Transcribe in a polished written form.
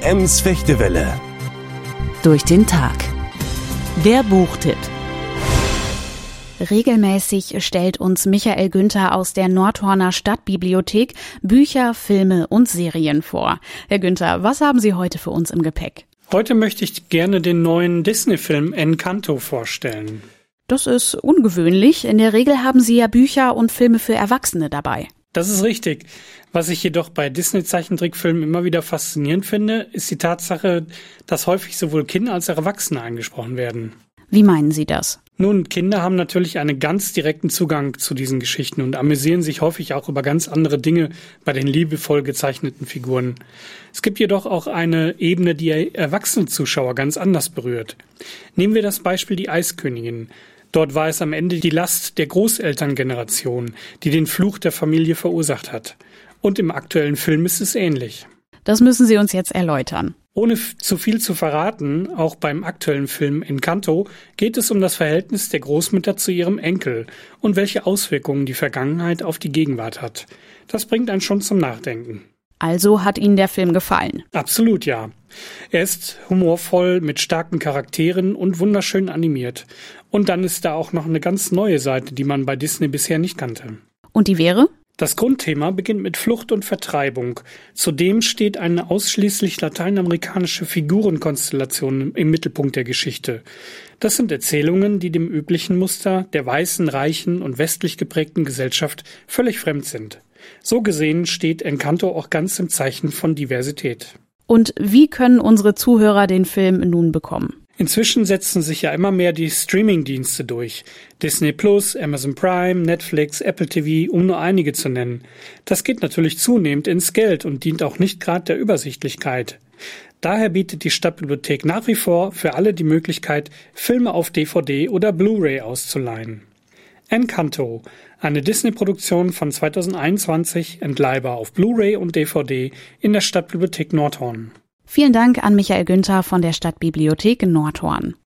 Ems Fechtewelle. Durch den Tag. Der Buchtipp. Regelmäßig stellt uns Michael Günther aus der Nordhorner Stadtbibliothek Bücher, Filme und Serien vor. Herr Günther, was haben Sie heute für uns im Gepäck? Heute möchte ich gerne den neuen Disney-Film Encanto vorstellen. Das ist ungewöhnlich. In der Regel haben Sie ja Bücher und Filme für Erwachsene dabei. Das ist richtig. Was ich jedoch bei Disney-Zeichentrickfilmen immer wieder faszinierend finde, ist die Tatsache, dass häufig sowohl Kinder als auch Erwachsene angesprochen werden. Wie meinen Sie das? Nun, Kinder haben natürlich einen ganz direkten Zugang zu diesen Geschichten und amüsieren sich häufig auch über ganz andere Dinge bei den liebevoll gezeichneten Figuren. Es gibt jedoch auch eine Ebene, die erwachsene Zuschauer ganz anders berührt. Nehmen wir das Beispiel die Eiskönigin. Dort war es am Ende die Last der Großelterngeneration, die den Fluch der Familie verursacht hat. Und im aktuellen Film ist es ähnlich. Das müssen Sie uns jetzt erläutern. Ohne zu viel zu verraten, auch beim aktuellen Film Encanto geht es um das Verhältnis der Großmutter zu ihrem Enkel und welche Auswirkungen die Vergangenheit auf die Gegenwart hat. Das bringt einen schon zum Nachdenken. Also hat Ihnen der Film gefallen? Absolut ja. Er ist humorvoll, mit starken Charakteren und wunderschön animiert. Und dann ist da auch noch eine ganz neue Seite, die man bei Disney bisher nicht kannte. Und die wäre? Das Grundthema beginnt mit Flucht und Vertreibung. Zudem steht eine ausschließlich lateinamerikanische Figurenkonstellation im Mittelpunkt der Geschichte. Das sind Erzählungen, die dem üblichen Muster der weißen, reichen und westlich geprägten Gesellschaft völlig fremd sind. So gesehen steht Encanto auch ganz im Zeichen von Diversität. Und wie können unsere Zuhörer den Film nun bekommen? Inzwischen setzen sich ja immer mehr die Streaming-Dienste durch. Disney Plus, Amazon Prime, Netflix, Apple TV, um nur einige zu nennen. Das geht natürlich zunehmend ins Geld und dient auch nicht gerade der Übersichtlichkeit. Daher bietet die Stadtbibliothek nach wie vor für alle die Möglichkeit, Filme auf DVD oder Blu-ray auszuleihen. Encanto, eine Disney-Produktion von 2021, entleihbar auf Blu-ray und DVD in der Stadtbibliothek Nordhorn. Vielen Dank an Michael Günther von der Stadtbibliothek Nordhorn.